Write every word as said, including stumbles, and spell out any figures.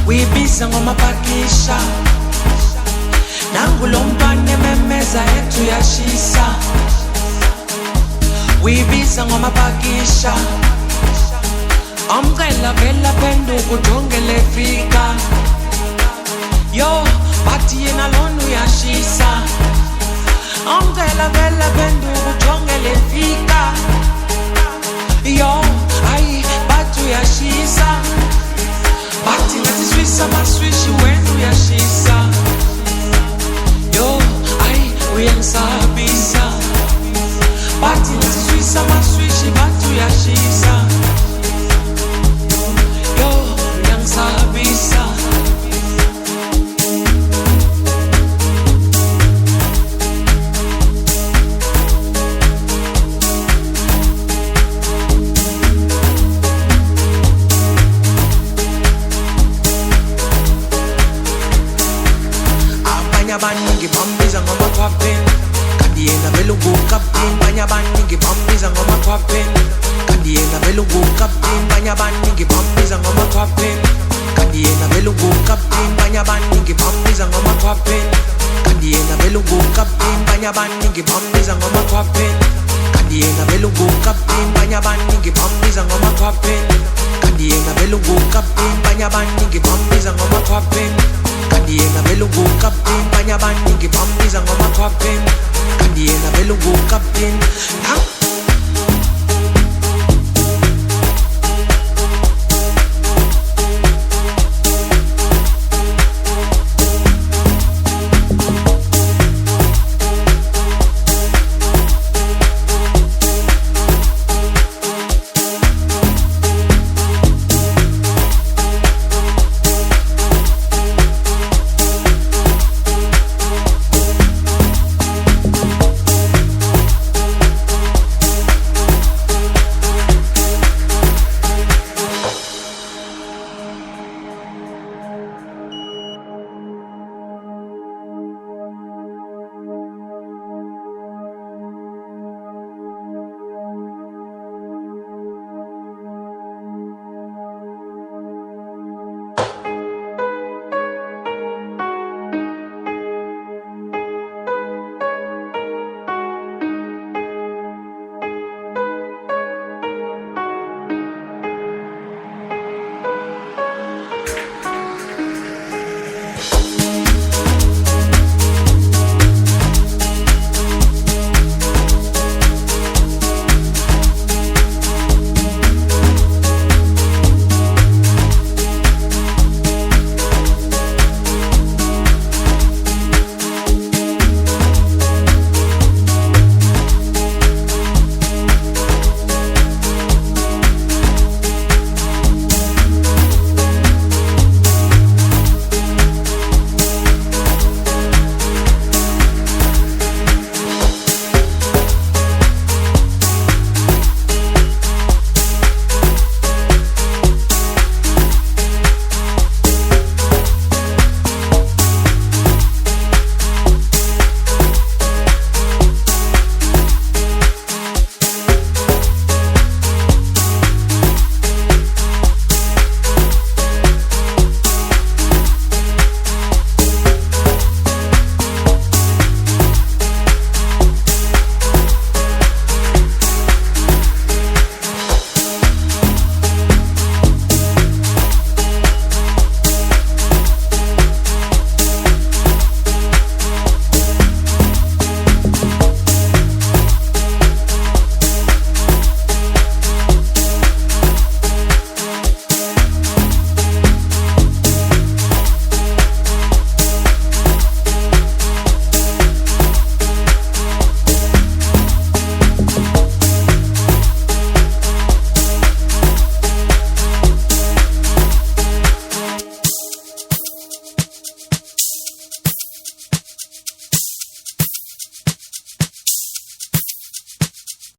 Uyibiza ngomapakisha nangu lo mntwana ememeza ethu yashisa. Uyibiza ngomapakisha amcela vela phenduka ujongele fika. Yo bathi yena lona uyashisa. Amcela vela phenduka ujongele fika. Yo ayi bathi uyashisa. Bathi ngathi swisa maswishi wena uyashisa. Yo ayi uyangisabisa. Bathi ngathi swisa maswishi bathi uyashisa. Yo uyangisabisa. Abaningi bambiza ngamakhwapheni kanti yena belungu captain. Abanye abaningi bambiza ngamakhwapheni kanti yena belungu captain. Abanye abaningi bambiza ngamakhwapheni kanti yena belungu captain. Abanye abaningi bambiza ngamakhwapheni kanti yena belungu captain. Abanye abaningi bambiza ngamakhwapheni kanti yena belungu captain. Abanye abaningi bambiza ngamakhwapheni kanti yena belungu captain. Abanye abaningi